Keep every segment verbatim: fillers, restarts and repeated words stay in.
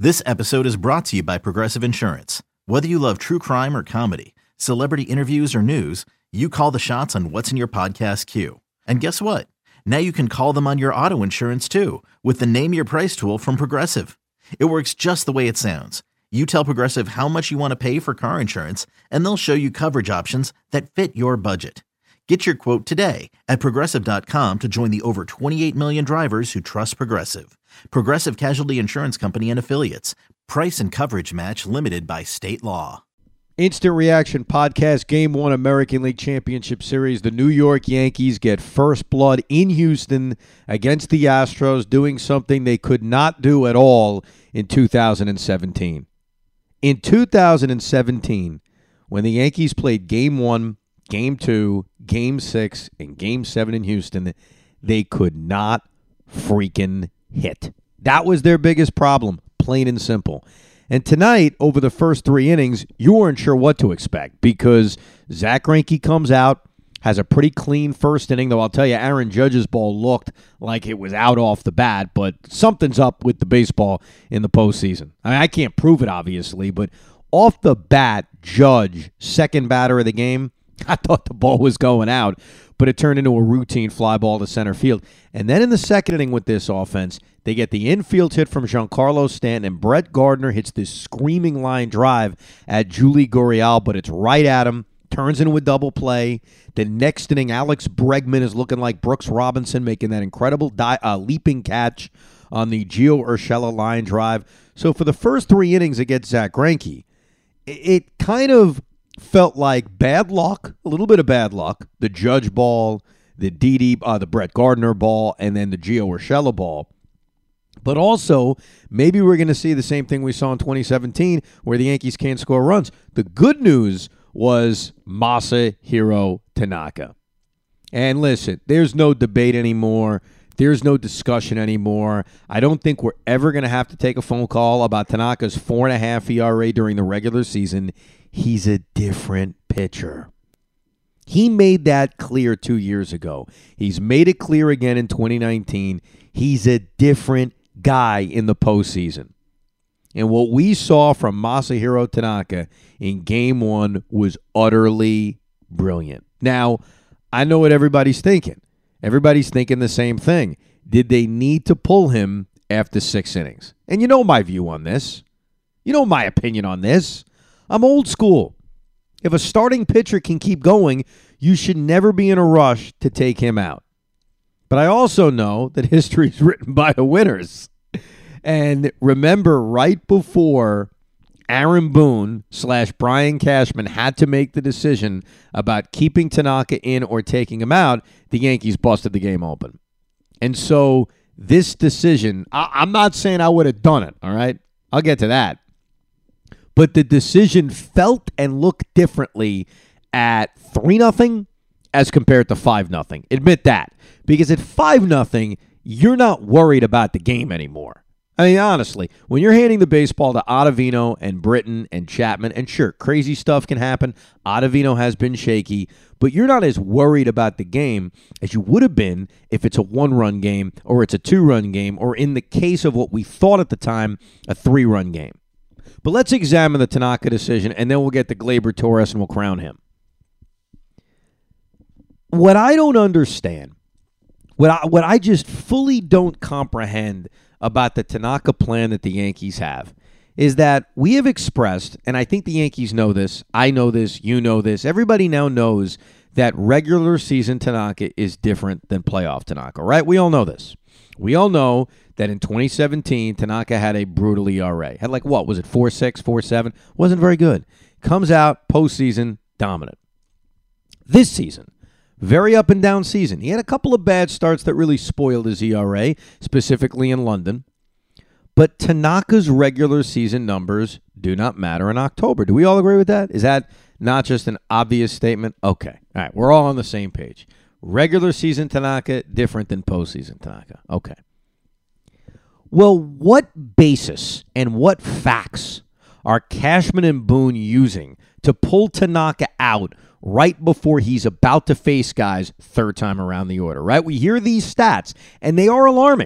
This episode is brought to you by Progressive Insurance. Whether you love true crime or comedy, celebrity interviews or news, you call the shots on what's in your podcast queue. And guess what? Now you can call them on your auto insurance too with the Name Your Price tool from Progressive. It works just the way it sounds. You tell Progressive how much you want to pay for car insurance, and they'll show you coverage options that fit your budget. Get your quote today at Progressive dot com to join the over twenty-eight million drivers who trust Progressive. Progressive Casualty Insurance Company and Affiliates. Price and coverage match limited by state law. Instant Reaction Podcast, Game one American League Championship Series. The New York Yankees get first blood in Houston against the Astros, doing something they could not do at all in two thousand seventeen. In two thousand seventeen, when the Yankees played Game one, Game two, Game six, and Game seven in Houston, they could not freaking hit. That was their biggest problem, plain and simple. And tonight, over the first three innings, you weren't sure what to expect because Zack Greinke comes out, has a pretty clean first inning, though I'll tell you, Aaron Judge's ball looked like it was out off the bat, but something's up with the baseball in the postseason. I mean, I can't prove it, obviously, but off the bat, Judge, second batter of the game, I thought the ball was going out, but it turned into a routine fly ball to center field. And then in the second inning with this offense, they get the infield hit from Giancarlo Stanton, and Brett Gardner hits this screaming line drive at Julie Gurriel, but it's right at him, turns into a double play. The next inning, Alex Bregman is looking like Brooks Robinson, making that incredible di- uh, leaping catch on the Gio Urshela line drive. So for the first three innings against Zack Greinke, it, it kind of felt like bad luck, a little bit of bad luck. The Judge ball, the Didi, uh, the Brett Gardner ball, and then the Gio Urshela ball. But also, maybe we're going to see the same thing we saw in twenty seventeen where the Yankees can't score runs. The good news was Masahiro Tanaka. And listen, there's no debate anymore. There's no discussion anymore. I don't think we're ever going to have to take a phone call about Tanaka's four and a half E R A during the regular season. He's a different pitcher. He made that clear two years ago. He's made it clear again in twenty nineteen. He's a different guy in the postseason. And what we saw from Masahiro Tanaka in game one was utterly brilliant. Now, I know what everybody's thinking. Everybody's thinking the same thing. Did they need to pull him after six innings? And you know my view on this. You know my opinion on this. I'm old school. If a starting pitcher can keep going, you should never be in a rush to take him out. But I also know that history is written by the winners. And remember, right before Aaron Boone slash Brian Cashman had to make the decision about keeping Tanaka in or taking him out, the Yankees busted the game open. And so this decision, I- I'm not saying I would have done it, all right? I'll get to that. But the decision felt and looked differently at three nothing as compared to five nothing. Admit that. Because at five nothing, you're not worried about the game anymore. I mean, honestly, when you're handing the baseball to Ottavino and Britton and Chapman, and sure, crazy stuff can happen. Ottavino has been shaky, but you're not as worried about the game as you would have been if it's a one-run game or it's a two-run game or in the case of what we thought at the time, a three-run game. But let's examine the Tanaka decision, and then we'll get to Gleyber Torres and we'll crown him. What I don't understand, what I, what I just fully don't comprehend about the Tanaka plan that the Yankees have is that we have expressed, and I think the Yankees know this, I know this, you know this, everybody now knows that regular season Tanaka is different than playoff Tanaka, right? We all know this. We all know that in twenty seventeen, Tanaka had a brutal E R A. Had like, what, was it four six, four seven? Wasn't very good. Comes out, postseason, dominant. This season, very up and down season. He had a couple of bad starts that really spoiled his E R A, specifically in London. But Tanaka's regular season numbers do not matter in October. Do we all agree with that? Is that not just an obvious statement? Okay. All right. We're all on the same page. Regular season Tanaka, different than postseason Tanaka. Okay. Well, what basis and what facts are Cashman and Boone using to pull Tanaka out right before he's about to face guys third time around the order, right? We hear these stats, and they are alarming.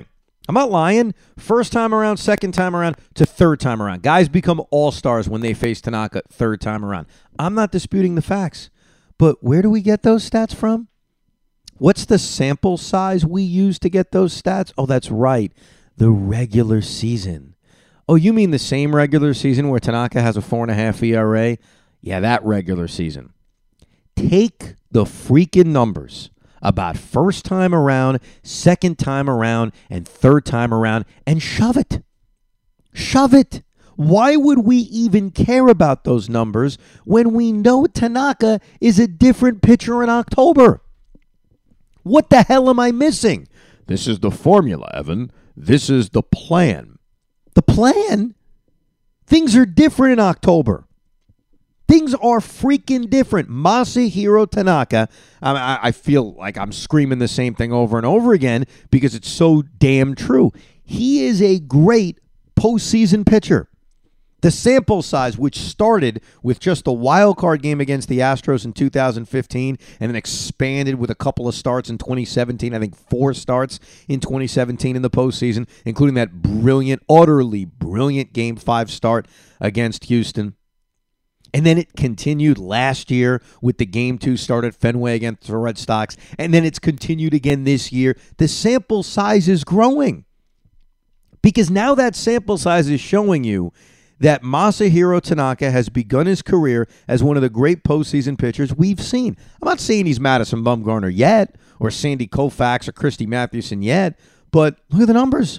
I'm not lying. First time around, second time around, to third time around. Guys become all-stars when they face Tanaka third time around. I'm not disputing the facts. But where do we get those stats from? What's the sample size we use to get those stats? Oh, that's right. The regular season. Oh, you mean the same regular season where Tanaka has a four and a half E R A? Yeah, that regular season. Take the freaking numbers about first time around, second time around, and third time around, and shove it. Shove it. Why would we even care about those numbers when we know Tanaka is a different pitcher in October? What the hell am I missing? This is the formula, Evan. This is the plan. The plan? Things are different in October. Things are freaking different. Masahiro Tanaka, I, I feel like I'm screaming the same thing over and over again because it's so damn true. He is a great postseason pitcher. The sample size, which started with just a wild card game against the Astros in two thousand fifteen and then expanded with a couple of starts in twenty seventeen, I think four starts in twenty seventeen in the postseason, including that brilliant, utterly brilliant Game five start against Houston. And then it continued last year with the Game two start at Fenway against the Red Sox. And then it's continued again this year. The sample size is growing. Because now that sample size is showing you that Masahiro Tanaka has begun his career as one of the great postseason pitchers we've seen. I'm not saying he's Madison Bumgarner yet, or Sandy Koufax, or Christy Mathewson yet, but look at the numbers.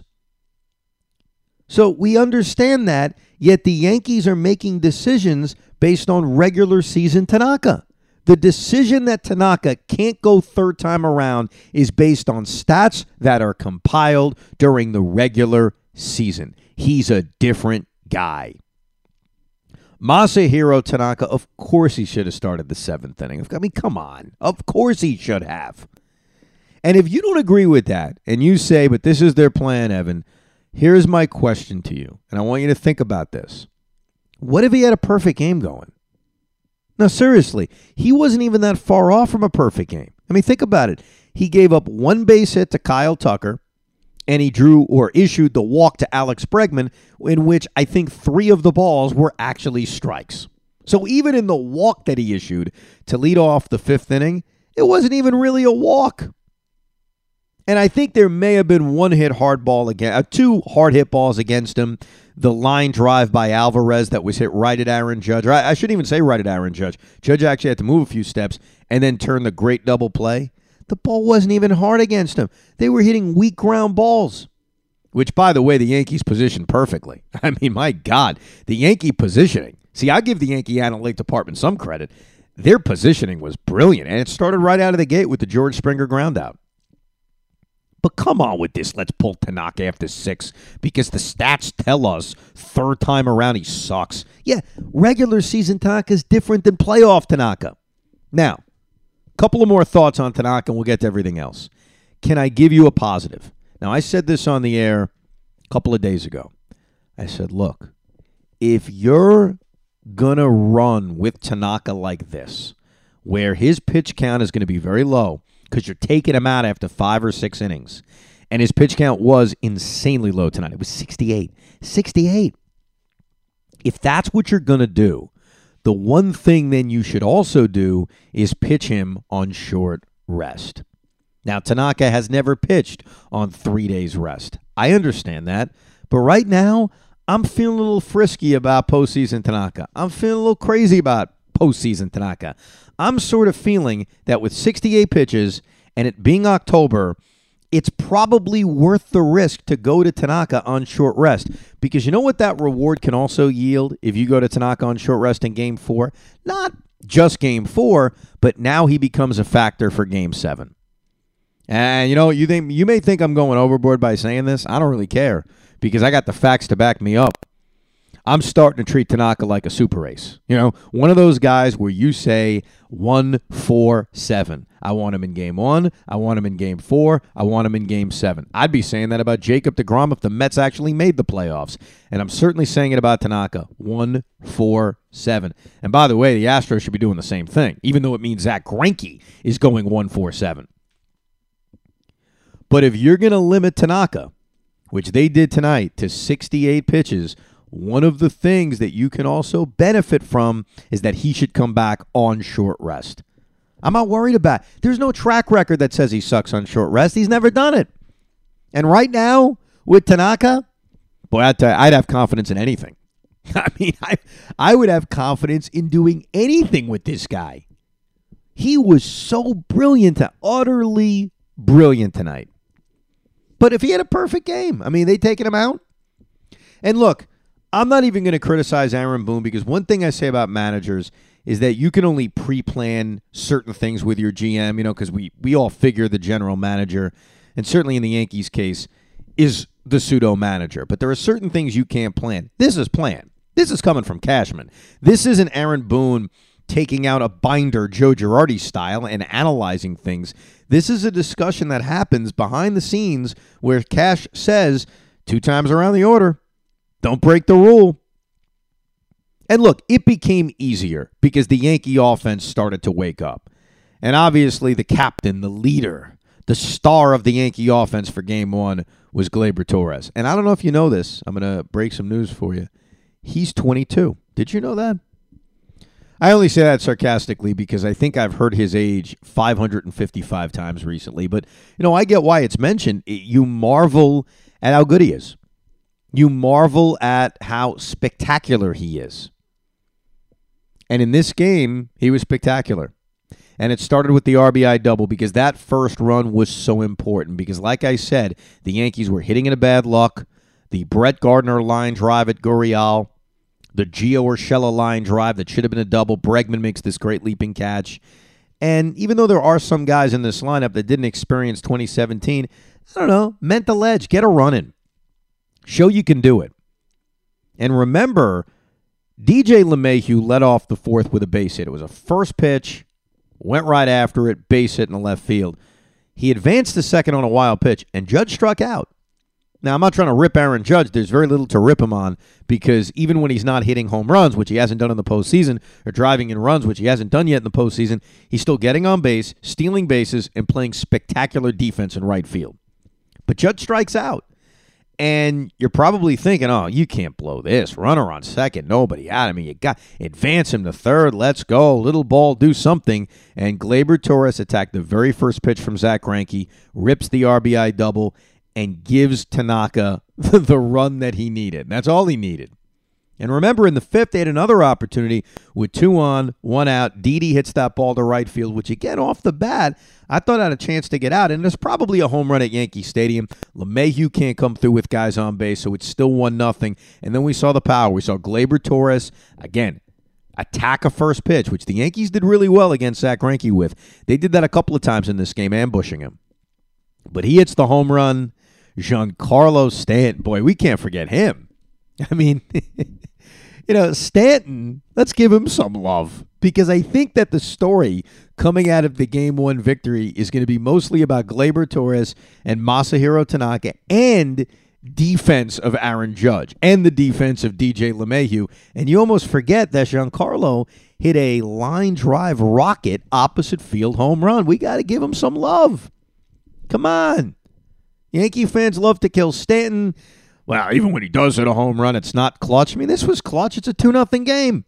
So we understand that, yet the Yankees are making decisions based on regular season Tanaka. The decision that Tanaka can't go third time around is based on stats that are compiled during the regular season. He's a different guy. Masahiro Tanaka, of course he should have started the seventh inning. I mean, come on. Of course he should have. And if you don't agree with that, and you say, but this is their plan, Evan, here's my question to you, and I want you to think about this. What if he had a perfect game going? No, seriously, he wasn't even that far off from a perfect game. I mean, think about it. He gave up one base hit to Kyle Tucker, and he drew or issued the walk to Alex Bregman, in which I think three of the balls were actually strikes. So even in the walk that he issued to lead off the fifth inning, it wasn't even really a walk. And I think there may have been one hit hard ball again, uh, two hard hit balls against him. The line drive by Alvarez that was hit right at Aaron Judge. Or I, I shouldn't even say right at Aaron Judge. Judge actually had to move a few steps and then turn the great double play. The ball wasn't even hard against him. They were hitting weak ground balls, which, by the way, the Yankees positioned perfectly. I mean, my God, the Yankee positioning. See, I give the Yankee analytic department some credit. Their positioning was brilliant, and it started right out of the gate with the George Springer ground out. But come on with this. Let's pull Tanaka after six because the stats tell us third time around he sucks. Yeah, regular season Tanaka is different than playoff Tanaka. Now, a couple of more thoughts on Tanaka and we'll get to everything else. Can I give you a positive? Now, I said this on the air a couple of days ago. I said, look, if you're going to run with Tanaka like this, where his pitch count is going to be very low, because you're taking him out after five or six innings. And his pitch count was insanely low tonight. It was sixty-eight. sixty-eight. If that's what you're going to do, the one thing then you should also do is pitch him on short rest. Now, Tanaka has never pitched on three days rest. I understand that. But right now, I'm feeling a little frisky about postseason Tanaka. I'm feeling a little crazy about postseason Tanaka. I'm sort of feeling that with sixty-eight pitches and it being October, it's probably worth the risk to go to Tanaka on short rest. Because you know what that reward can also yield if you go to Tanaka on short rest in Game four? Not just Game four, but now he becomes a factor for Game seven. And, you know, you think you may think I'm going overboard by saying this. I don't really care because I got the facts to back me up. I'm starting to treat Tanaka like a super ace. You know, one of those guys where you say one, four, seven. I want him in game one. I want him in game four. I want him in game seven. I'd be saying that about Jacob deGrom if the Mets actually made the playoffs. And I'm certainly saying it about Tanaka. One, four, seven. And by the way, the Astros should be doing the same thing, even though it means Zach Greinke is going one, four, seven. But if you're going to limit Tanaka, which they did tonight to sixty-eight pitches, one of the things that you can also benefit from is that he should come back on short rest. I'm not worried about it. There's no track record that says he sucks on short rest. He's never done it. And right now, with Tanaka, boy, I'd, tell you, I'd have confidence in anything. I mean, I, I would have confidence in doing anything with this guy. He was so brilliant, utterly brilliant tonight. But if he had a perfect game, I mean, they taking him out? And look, I'm not even going to criticize Aaron Boone because one thing I say about managers is that you can only pre-plan certain things with your G M, you know, because we, we all figure the general manager, and certainly in the Yankees' case, is the pseudo manager. But there are certain things you can't plan. This is planned. This is coming from Cashman. This isn't Aaron Boone taking out a binder Joe Girardi style and analyzing things. This is a discussion that happens behind the scenes where Cash says two times around the order, don't break the rule. And look, it became easier because the Yankee offense started to wake up. And obviously the captain, the leader, the star of the Yankee offense for game one was Gleyber Torres. And I don't know if you know this. I'm going to break some news for you. He's twenty-two. Did you know that? I only say that sarcastically because I think I've heard his age five hundred fifty-five times recently. But, you know, I get why it's mentioned. You marvel at how good he is. You marvel at how spectacular he is. And in this game, he was spectacular. And it started with the R B I double because that first run was so important. Because like I said, the Yankees were hitting into bad luck. The Brett Gardner line drive at Gurriel. The Gio Urshela line drive that should have been a double. Bregman makes this great leaping catch. And even though there are some guys in this lineup that didn't experience twenty seventeen, I don't know, mental edge, get a run in. Show you can do it. And remember, D J LeMahieu led off the fourth with a base hit. It was a first pitch, went right after it, base hit in the left field. He advanced to second on a wild pitch, and Judge struck out. Now, I'm not trying to rip Aaron Judge. There's very little to rip him on because even when he's not hitting home runs, which he hasn't done in the postseason, or driving in runs, which he hasn't done yet in the postseason, he's still getting on base, stealing bases, and playing spectacular defense in right field. But Judge strikes out. And you're probably thinking, oh, you can't blow this. Runner on second, nobody out. I mean, you got advance him to third. Let's go. Little ball, do something. And Gleyber Torres attacked the very first pitch from Zach Greinke, rips the R B I double, and gives Tanaka the run that he needed. That's all he needed. And remember, in the fifth, they had another opportunity with two on, one out. Didi hits that ball to right field, which again, off the bat, I thought had a chance to get out. And there's probably a home run at Yankee Stadium. LeMahieu can't come through with guys on base, so it's still one nothing. And then we saw the power. We saw Gleyber Torres, again, attack a first pitch, which the Yankees did really well against Zach Greinke with. They did that a couple of times in this game, ambushing him. But he hits the home run. Giancarlo Stanton, boy, we can't forget him. I mean, you know, Stanton, let's give him some love because I think that the story coming out of the game one victory is going to be mostly about Gleyber Torres and Masahiro Tanaka and defense of Aaron Judge and the defense of D J LeMahieu. And you almost forget that Giancarlo hit a line drive rocket opposite field home run. We got to give him some love. Come on. Yankee fans love to kill Stanton. Well, even when he does hit a home run, it's not clutch. I mean, this was clutch. It's a two nothing game.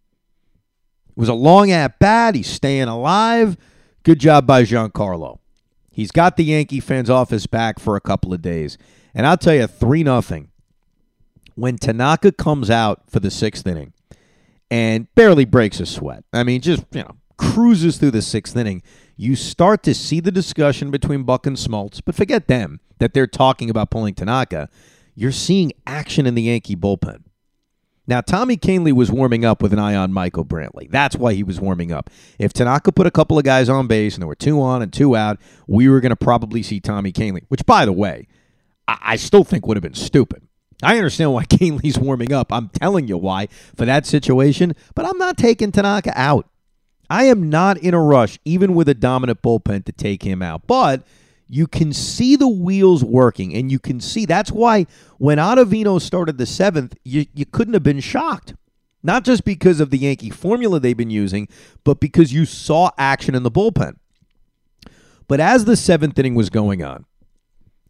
It was a long at-bat. He's staying alive. Good job by Giancarlo. He's got the Yankee fans off his back for a couple of days. And I'll tell you, three nothing. When Tanaka comes out for the sixth inning and barely breaks a sweat, I mean, just, you know, cruises through the sixth inning, you start to see the discussion between Buck and Smoltz, but forget them, that they're talking about pulling Tanaka. You're seeing action in the Yankee bullpen. Now, Tommy Kahnle was warming up with an eye on Michael Brantley. That's why he was warming up. If Tanaka put a couple of guys on base and there were two on and two out, we were going to probably see Tommy Kahnle, which, by the way, I, I still think would have been stupid. I understand why Kahnle's warming up. I'm telling you why for that situation, but I'm not taking Tanaka out. I am not in a rush, even with a dominant bullpen, to take him out. But you can see the wheels working, and you can see that's why when Ottavino started the seventh, you, you couldn't have been shocked. Not just because of the Yankee formula they've been using, but because you saw action in the bullpen. But as the seventh inning was going on,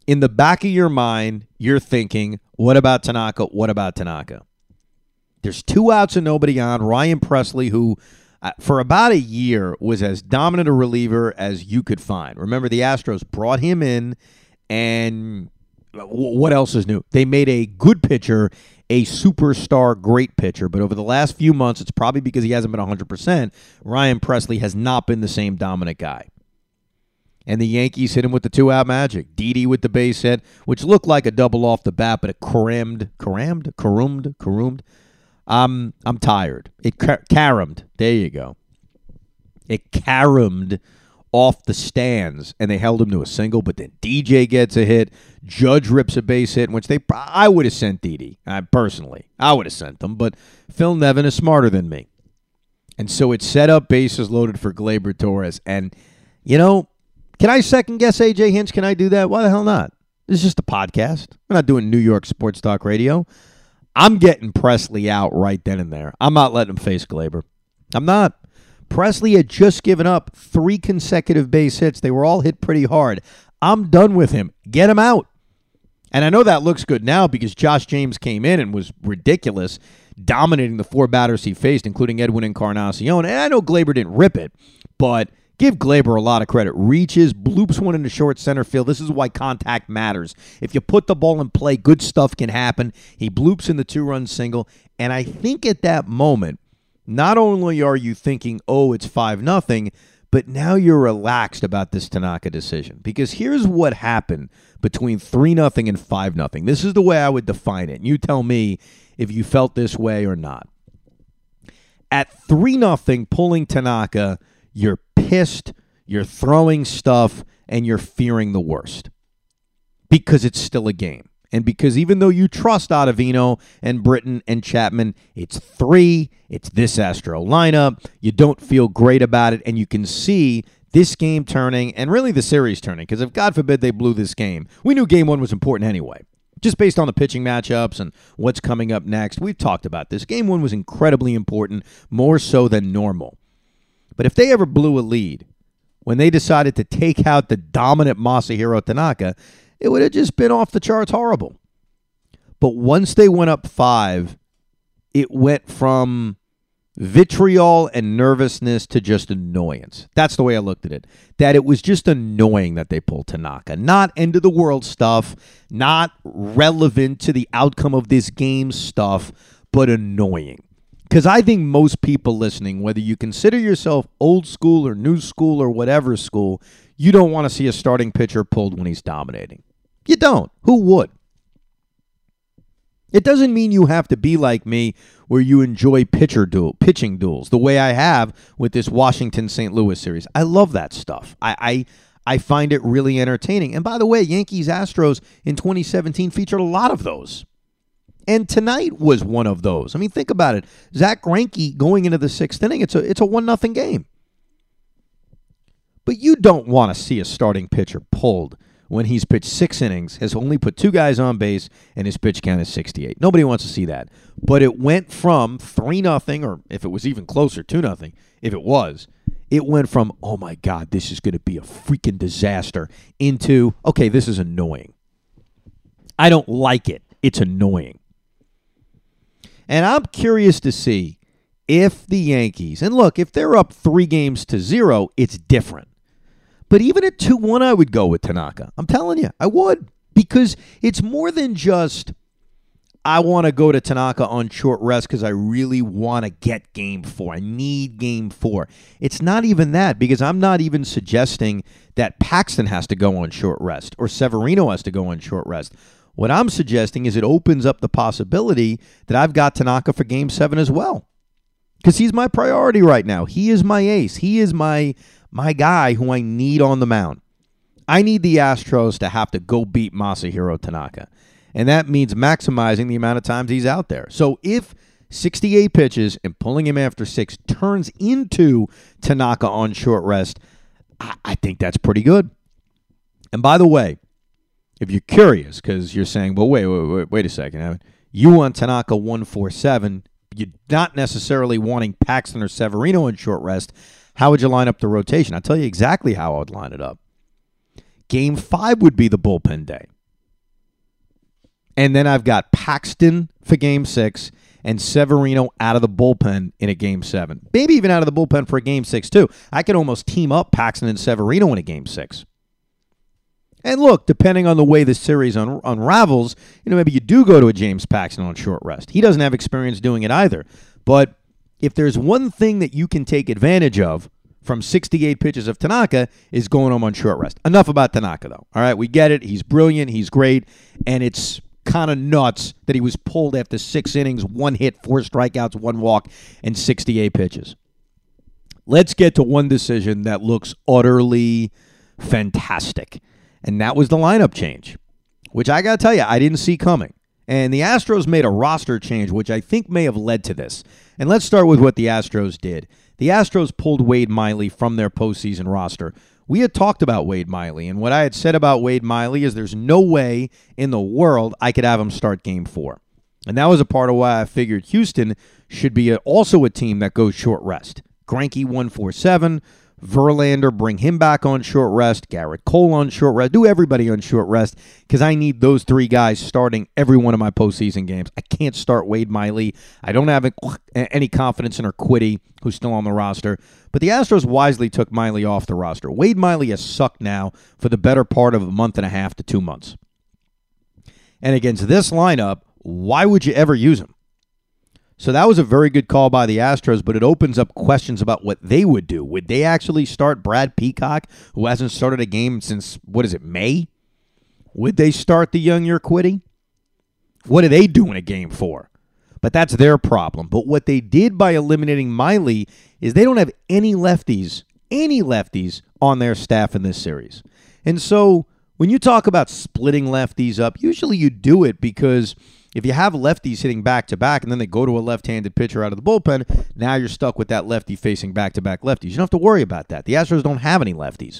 in the back of your mind, you're thinking, what about Tanaka? What about Tanaka? There's two outs and nobody on. Ryan Pressly, who uh, for about a year was as dominant a reliever as you could find. Remember, the Astros brought him in, and w- what else is new? They made a good pitcher a superstar great pitcher, but over the last few months, it's probably because he hasn't been one hundred percent, Ryan Pressly has not been the same dominant guy. And the Yankees hit him with the two-out magic. Didi with the base hit, which looked like a double off the bat, but it carammed, carammed, caromed, caromed. Um, I'm tired. It car- caromed. There you go. It caromed off the stands, and they held him to a single, but then D J gets a hit. Judge rips a base hit, which they I would have sent Didi. I personally, I would have sent them, but Phil Nevin is smarter than me. And so it set up bases loaded for Gleyber Torres. And, you know, can I second-guess A J Hinch? Can I do that? Why the hell not? This is just a podcast. We're not doing New York Sports Talk Radio. I'm getting Pressly out right then and there. I'm not letting him face Gleyber. I'm not. Pressly had just given up three consecutive base hits. They were all hit pretty hard. I'm done with him. Get him out. And I know that looks good now because Josh James came in and was ridiculous, dominating the four batters he faced, including Edwin Encarnacion. And I know Gleyber didn't rip it, but give Gleyber a lot of credit. Reaches, bloops one into short center field. This is why contact matters. If you put the ball in play, good stuff can happen. He bloops in the two-run single. And I think at that moment, not only are you thinking, oh, it's five nothing, but now you're relaxed about this Tanaka decision. Because here's what happened between three nothing and five nothing. This is the way I would define it. And you tell me if you felt this way or not. At three nothing, pulling Tanaka, you're pissed, you're throwing stuff, and you're fearing the worst. Because it's still a game. And because even though you trust Ottavino and Britton and Chapman, it's three, it's this Astro lineup, you don't feel great about it, and you can see this game turning, and really the series turning, because if, God forbid, they blew this game, we knew game one was important anyway. Just based on the pitching matchups and what's coming up next, we've talked about this. Game one was incredibly important, more so than normal. But if they ever blew a lead, when they decided to take out the dominant Masahiro Tanaka, it would have just been off the charts horrible. But once they went up five, it went from vitriol and nervousness to just annoyance. That's the way I looked at it. That it was just annoying that they pulled Tanaka. Not end of the world stuff, not relevant to the outcome of this game stuff, but annoying. Because I think most people listening, whether you consider yourself old school or new school or whatever school, you don't want to see a starting pitcher pulled when he's dominating. You don't. Who would? It doesn't mean you have to be like me where you enjoy pitcher duel, pitching duels the way I have with this Washington Saint Louis series. I love that stuff. I, I I find it really entertaining. And by the way, Yankees Astros in twenty seventeen featured a lot of those. And tonight was one of those. I mean, think about it. Zach Greinke going into the sixth inning, it's a it's a one nothing game. But you don't want to see a starting pitcher pulled when he's pitched six innings, has only put two guys on base, and his pitch count is sixty-eight. Nobody wants to see that. But it went from three nothing, or if it was even closer, two nothing, if it was, it went from, oh my God, this is going to be a freaking disaster, into, okay, this is annoying. I don't like it. It's annoying. And I'm curious to see if the Yankees, and look, if they're up three games to zero, it's different. But even at two one, I would go with Tanaka. I'm telling you, I would. Because it's more than just, I want to go to Tanaka on short rest because I really want to get game four. I need game four. It's not even that, because I'm not even suggesting that Paxton has to go on short rest or Severino has to go on short rest. What I'm suggesting is it opens up the possibility that I've got Tanaka for game seven as well. Because he's my priority right now. He is my ace. He is my my guy who I need on the mound. I need the Astros to have to go beat Masahiro Tanaka. And that means maximizing the amount of times he's out there. So if sixty-eight pitches and pulling him after six turns into Tanaka on short rest, I, I think that's pretty good. And by the way, if you're curious, because you're saying, well, wait, wait, wait, wait a second. You want Tanaka one forty-seven. You're not necessarily wanting Paxton or Severino in short rest. How would you line up the rotation? I'll tell you exactly how I would line it up. Game five would be the bullpen day. And then I've got Paxton for game six and Severino out of the bullpen in a game seven. Maybe even out of the bullpen for a game six, too. I could almost team up Paxton and Severino in a game six. And look, depending on the way the series un- unravels, you know, maybe you do go to a James Paxton on short rest. He doesn't have experience doing it either. But if there's one thing that you can take advantage of from sixty-eight pitches of Tanaka is going home on short rest. Enough about Tanaka, though. All right, we get it. He's brilliant. He's great. And it's kind of nuts that he was pulled after six innings, one hit, four strikeouts, one walk, and sixty-eight pitches. Let's get to one decision that looks utterly fantastic, and that was the lineup change, which I got to tell you, I didn't see coming. And the Astros made a roster change, which I think may have led to this. And let's start with what the Astros did. The Astros pulled Wade Miley from their postseason roster. We had talked about Wade Miley, and what I had said about Wade Miley is there's no way in the world I could have him start game four. And that was a part of why I figured Houston should be a, also a team that goes short rest. Greinke one forty-seven, Verlander, bring him back on short rest, Garrett Cole on short rest, do everybody on short rest, because I need those three guys starting every one of my postseason games. I can't start Wade Miley. I don't have any confidence in Urquidy, who's still on the roster. But the Astros wisely took Miley off the roster. Wade Miley has sucked now for the better part of a month and a half to two months. And against this lineup, why would you ever use him? So that was a very good call by the Astros, but it opens up questions about what they would do. Would they actually start Brad Peacock, who hasn't started a game since, what is it, May? Would they start the young Urquidy? What are they doing a game for? But that's their problem. But what they did by eliminating Miley is they don't have any lefties, any lefties on their staff in this series. And so when you talk about splitting lefties up, usually you do it because if you have lefties hitting back-to-back and then they go to a left-handed pitcher out of the bullpen, now you're stuck with that lefty facing back-to-back lefties. You don't have to worry about that. The Astros don't have any lefties.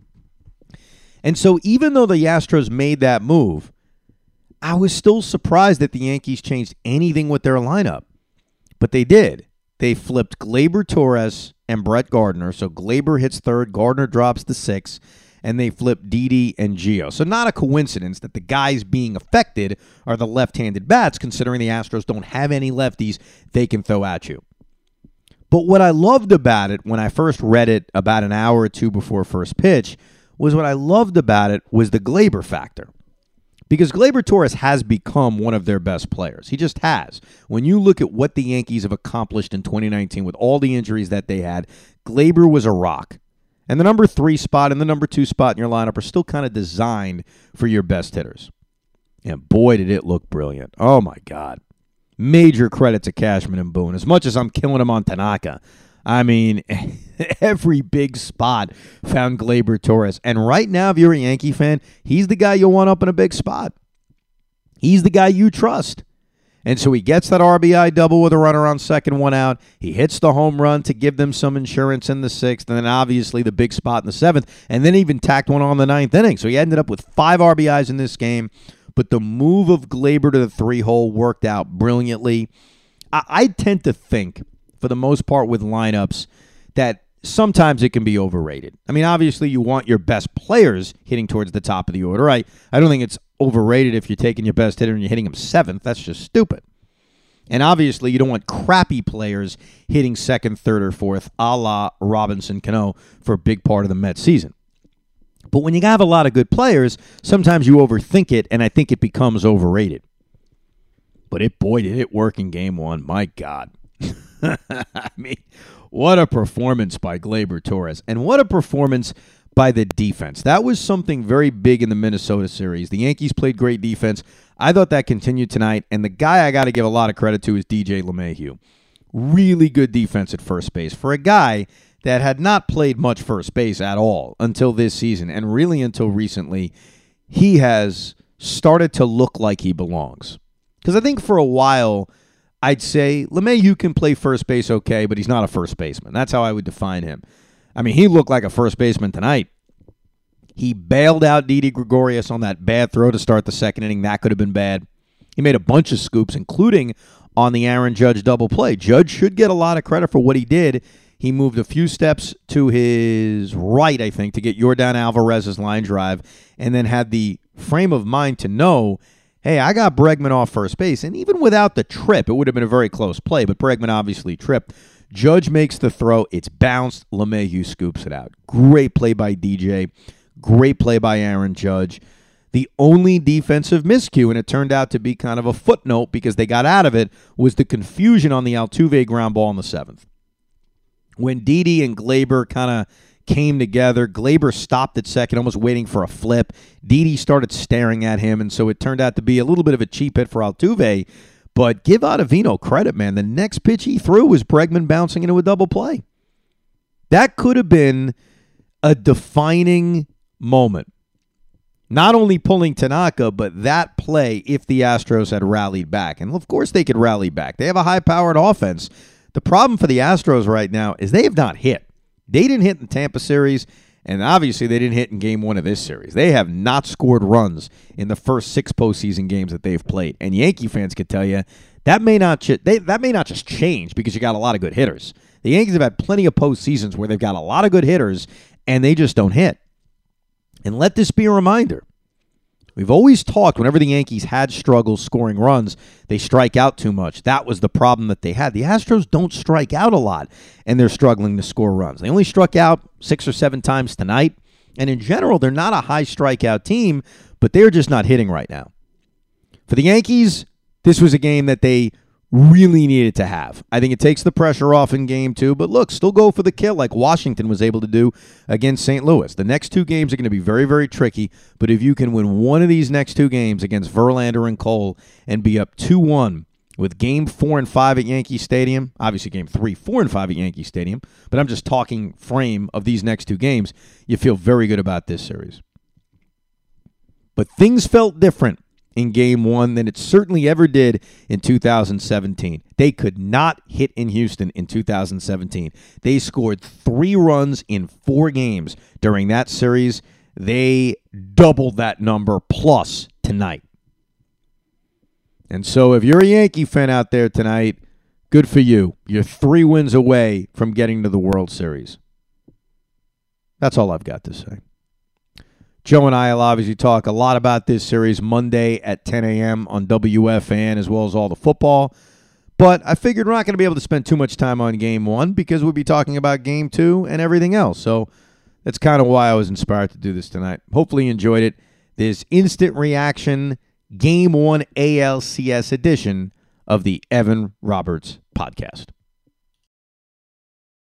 And so even though the Astros made that move, I was still surprised that the Yankees changed anything with their lineup. But they did. They flipped Gleyber Torres and Brett Gardner. So Gleyber hits third, Gardner drops to six, and they flipped Didi and Gio. So not a coincidence that the guys being affected are the left-handed bats, considering the Astros don't have any lefties they can throw at you. But what I loved about it when I first read it about an hour or two before first pitch was what I loved about it was the Gleyber factor. Because Gleyber Torres has become one of their best players. He just has. When you look at what the Yankees have accomplished in twenty nineteen with all the injuries that they had, Gleyber was a rock. And the number three spot and the number two spot in your lineup are still kind of designed for your best hitters. And boy, did it look brilliant. Oh, my God. Major credit to Cashman and Boone. As much as I'm killing him on Tanaka, I mean, every big spot found Gleyber Torres. And right now, if you're a Yankee fan, he's the guy you'll want up in a big spot. He's the guy you trust. And so he gets that R B I double with a runner on second, one out. He hits the home run to give them some insurance in the sixth, and then obviously the big spot in the seventh, and then even tacked one on the ninth inning. So he ended up with five R B Is in this game. But the move of Gleyber to the three-hole worked out brilliantly. I, I tend to think, for the most part with lineups, that sometimes it can be overrated. I mean, obviously you want your best players hitting towards the top of the order. I, I don't think it's overrated if you're taking your best hitter and you're hitting him seventh. That's just stupid. And obviously you don't want crappy players hitting second, third, or fourth, a la Robinson Cano for a big part of the Mets season. But when you have a lot of good players, sometimes you overthink it, and I think it becomes overrated. But it, boy, did it work in game one. My God. I mean, what a performance by Gleyber Torres. And what a performance by the defense. That was something very big in the Minnesota series. The Yankees played great defense. I thought that continued tonight. And the guy I got to give a lot of credit to is D J LeMahieu. Really good defense at first base for a guy that had not played much first base at all until this season. And really until recently, he has started to look like he belongs. Because I think for a while, I'd say LeMahieu can play first base okay, but he's not a first baseman. That's how I would define him. I mean, he looked like a first baseman tonight. He bailed out Didi Gregorius on that bad throw to start the second inning. That could have been bad. He made a bunch of scoops, including on the Aaron Judge double play. Judge should get a lot of credit for what he did. He moved a few steps to his right, I think, to get Yordan Alvarez's line drive, and then had the frame of mind to know, hey, I got Bregman off first base, and even without the trip, it would have been a very close play, but Bregman obviously tripped. Judge makes the throw. It's bounced. LeMahieu scoops it out. Great play by D J. Great play by Aaron Judge. The only defensive miscue, and it turned out to be kind of a footnote because they got out of it, was the confusion on the Altuve ground ball in the seventh. When Didi and Glaber kind of came together, Glaber stopped at second, almost waiting for a flip. Didi started staring at him, and so it turned out to be a little bit of a cheap hit for Altuve. But give Ottavino credit, man. The next pitch he threw was Bregman bouncing into a double play. That could have been a defining moment. Not only pulling Tanaka, but that play if the Astros had rallied back. And of course they could rally back. They have a high-powered offense. The problem for the Astros right now is they have not hit. They didn't hit in the Tampa series, and obviously they didn't hit in game one of this series. They have not scored runs in the first six postseason games that they've played. And Yankee fans could tell you that may not ch- they, that may not just change because you got a lot of good hitters. The Yankees have had plenty of postseasons where they've got a lot of good hitters, and they just don't hit. And let this be a reminder. We've always talked whenever the Yankees had struggles scoring runs, they strike out too much. That was the problem that they had. The Astros don't strike out a lot, and they're struggling to score runs. They only struck out six or seven times tonight, and in general, they're not a high strikeout team, but they're just not hitting right now. For the Yankees, this was a game that they really needed to have. I think it takes the pressure off in game two, but look, still go for the kill like Washington was able to do against Saint Louis. The next two games are going to be very, very tricky, but if you can win one of these next two games against Verlander and Cole and be up two one with game four and five at Yankee Stadium, obviously game three, four, and five at Yankee Stadium, but I'm just talking frame of these next two games, you feel very good about this series. But things felt different in game one than it certainly ever did in two thousand seventeen. They could not hit in Houston in two thousand seventeen. They scored three runs in four games during that series. They doubled that number plus tonight. And so if you're a Yankee fan out there tonight, good for you. You're three wins away from getting to the World Series. That's all I've got to say. Joe and I will obviously talk a lot about this series Monday at ten a.m. on W F A N as well as all the football. But I figured we're not going to be able to spend too much time on game one because we'll be talking about game two and everything else. So that's kind of why I was inspired to do this tonight. Hopefully you enjoyed it. This instant reaction game one A L C S edition of the Evan Roberts podcast.